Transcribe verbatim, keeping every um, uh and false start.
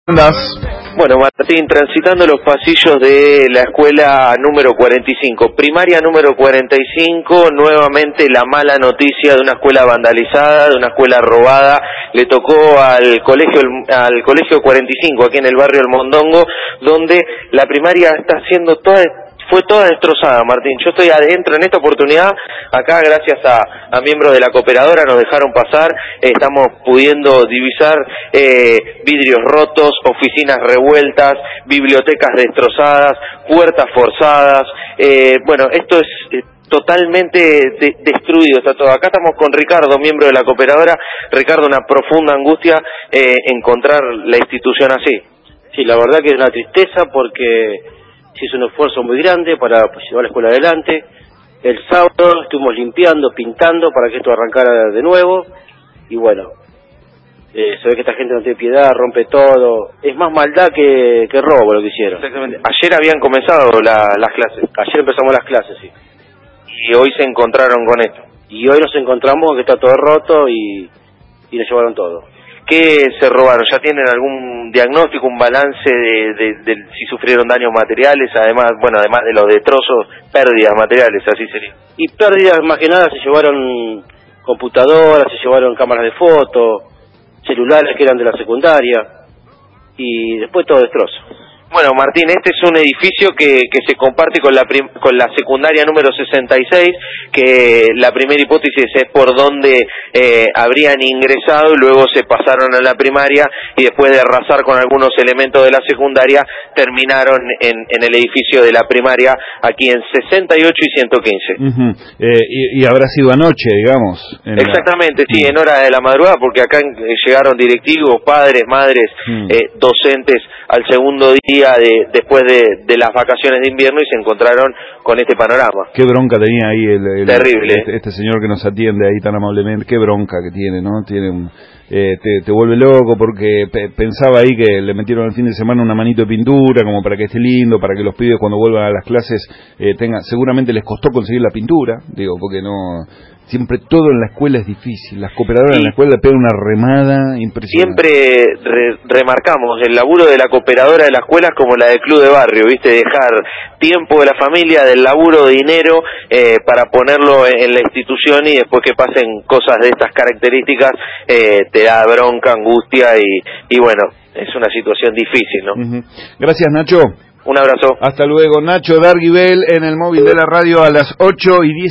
¿Andás? Bueno, Martín, transitando los pasillos de la escuela número cuarenta y cinco, primaria número cuarenta y cinco, nuevamente la mala noticia de una escuela vandalizada, de una escuela robada, le tocó al colegio al colegio cuarenta y cinco, aquí en el barrio El Mondongo, donde la primaria está siendo toda fue toda destrozada, Martín. Yo estoy adentro en esta oportunidad, acá gracias a, a miembros de la cooperadora nos dejaron pasar, eh, estamos pudiendo divisar eh, vidrios rotos, oficinas revueltas, bibliotecas destrozadas, puertas forzadas, eh, bueno, esto es eh, totalmente de, destruido, está todo. Acá estamos con Ricardo, miembro de la cooperadora. Ricardo, una profunda angustia eh, encontrar la institución así. Sí, la verdad que es una tristeza porque se hizo un esfuerzo muy grande para pues, llevar la escuela adelante. El sábado estuvimos limpiando, pintando para que esto arrancara de nuevo. Y bueno, eh, se ve que esta gente no tiene piedad, rompe todo. Es más maldad que, que robo lo que hicieron. Exactamente. Ayer habían comenzado la, las clases. Ayer empezamos las clases, sí. Y hoy se encontraron con esto. Y hoy nos encontramos que está todo roto y, y nos llevaron todo. ¿Qué se robaron? ¿Ya tienen algún diagnóstico, un balance de, de, de si sufrieron daños materiales? Además, bueno, además de los destrozos, pérdidas materiales, así sería. Y pérdidas, más que nada, se llevaron computadoras, se llevaron cámaras de foto, celulares que eran de la secundaria, y después todo destrozo. Bueno, Martín, este es un edificio que, que se comparte con la prim, con la secundaria número sesenta y seis, que la primera hipótesis es por donde eh, habrían ingresado y luego se pasaron a la primaria y después de arrasar con algunos elementos de la secundaria terminaron en, en el edificio de la primaria aquí en sesenta y ocho y ciento quince. Uh-huh. eh, y, y habrá sido anoche, digamos. Exactamente, la... sí, uh-huh. en hora de la madrugada, porque acá eh, llegaron directivos, padres, madres, uh-huh. eh, docentes al segundo día de, después de, de las vacaciones de invierno y se encontraron con este panorama. Qué bronca tenía ahí el, el terrible este, este señor que nos atiende ahí tan amablemente, qué bronca que tiene, ¿no? Tiene un, eh, te, te vuelve loco porque pe pensaba ahí que le metieron el fin de semana una manito de pintura como para que esté lindo, para que los pibes cuando vuelvan a las clases eh, tengan, seguramente les costó conseguir la pintura, digo, porque no... Siempre todo en la escuela es difícil, las cooperadoras sí. En la escuela pegan una remada impresionante. Siempre re remarcamos el laburo de la cooperadora de la escuela es como la del club de barrio, ¿viste? Dejar tiempo de la familia, del laburo, dinero, eh, para ponerlo en la institución y después que pasen cosas de estas características, eh, te da bronca, angustia y, y bueno, es una situación difícil, ¿no? Uh-huh. Gracias, Nacho. Un abrazo. Hasta luego, Nacho Darguibel en el móvil de la radio a las ocho y diez.